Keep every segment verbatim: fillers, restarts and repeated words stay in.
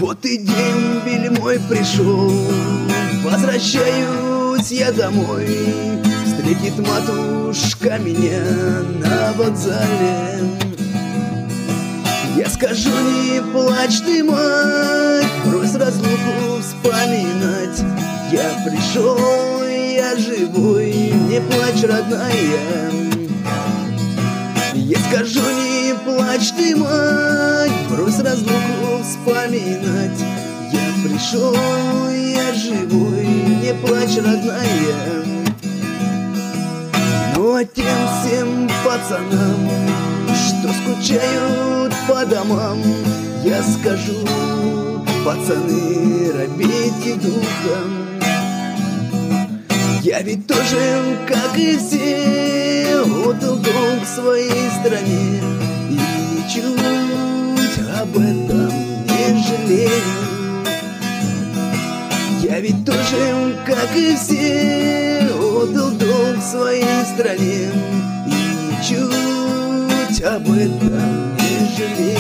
Вот и дембель мой пришел, возвращаюсь я домой. Встретит матушка меня на вокзале. Я скажу: не плачь ты, мать, брось разлуку вспоминать. Я пришел, я живой, не плачь, родная. Я скажу: не плачь ты, мать, брось разлуку вспоминать. Я пришел, я живой, не плачь, родная. Ну а тем всем пацанам, что скучают по домам, я скажу: пацаны, робейте духом. Я ведь тоже, как и все, отдал долг своей стране, и ничуть об этом не жалею. Я ведь тоже, как и все, отдал долг своей стране, и ничуть об этом не жалею.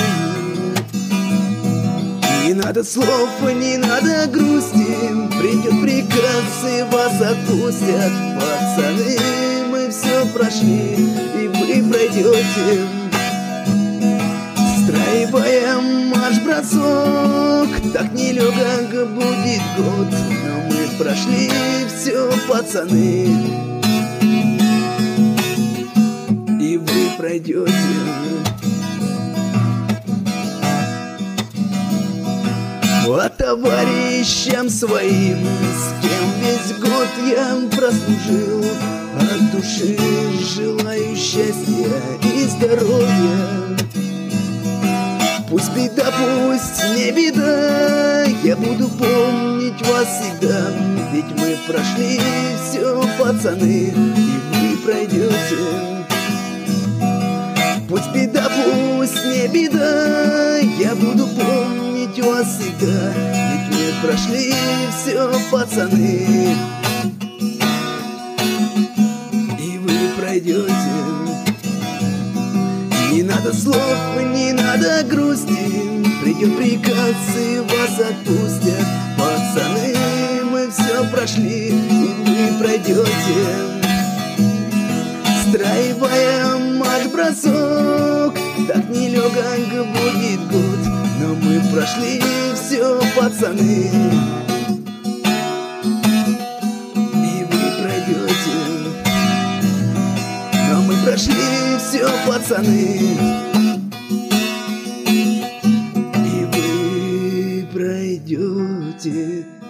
Не надо слов, не надо грусти, придет приказ и вас отпустят. Пацаны, мы все прошли, и вы пройдете. Встраиваем марш-бросок, так нелегок будет год, но мы прошли все, пацаны, и вы пройдете. А товарищам своим, с кем весь год я прослужил, от души желаю счастья и здоровья. Пусть беда, пусть не беда, я буду помнить вас всегда. Ведь мы прошли все, пацаны, и вы пройдете. Пусть беда, пусть не беда, я буду помнить вас всегда. Ведь мы прошли все, пацаны, и вы пройдете. Не надо слов, не надо грусти, придет приказ и вас отпустят. Пацаны, мы все прошли, и вы пройдете. Встраиваем марш-бросок, так нелегок будет год, но мы прошли все, пацаны, и вы пройдете. Но мы прошли все, пацаны, и вы пройдете.